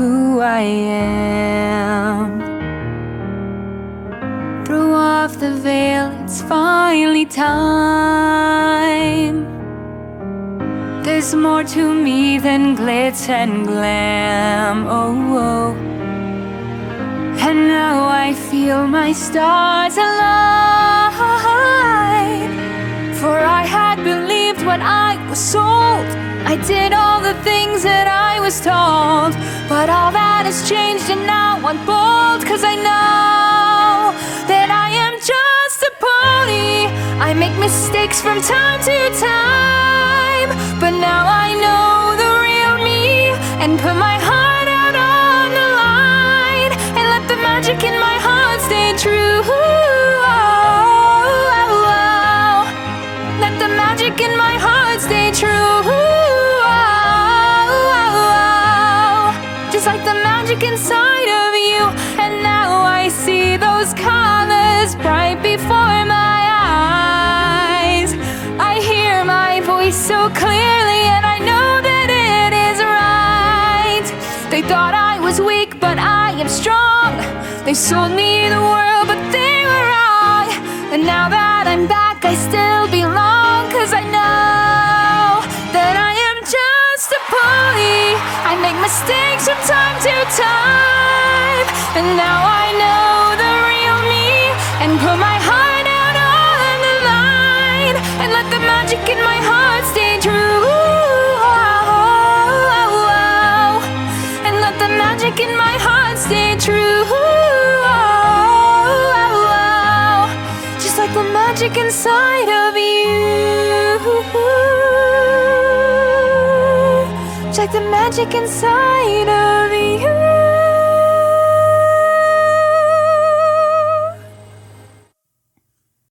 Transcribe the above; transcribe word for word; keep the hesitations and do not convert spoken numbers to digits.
who I am. Throw off the veil, it's finally time. There's more to me than glitz and glam, oh, oh. And now I feel my stars align. For I had believed what I was sold, I did all the things that I was told. But all that has changed and now I'm bold, 'cause I know that I am just a pony. I make mistakes from time to time, but now I know the real me, and put my heart out on the line, and let the magic in my heart stay true. Let the magic in my heart stay true. Just like the magic inside of you. And now I see those colors bright before my eyes. I hear my voice so clearly, and I know that it is right. They thought I was weak, but I am strong. They sold me the world, but they were wrong. And now that I'm back, I still belong, 'cause I know that I am just a pony. I make mistakes from time to time, and now I know the real me, and put my heart out on the line, and let the magic in my heart stay true. And let the magic in my heart stay true. Just like the magic inside of you. Just like the magic inside of you.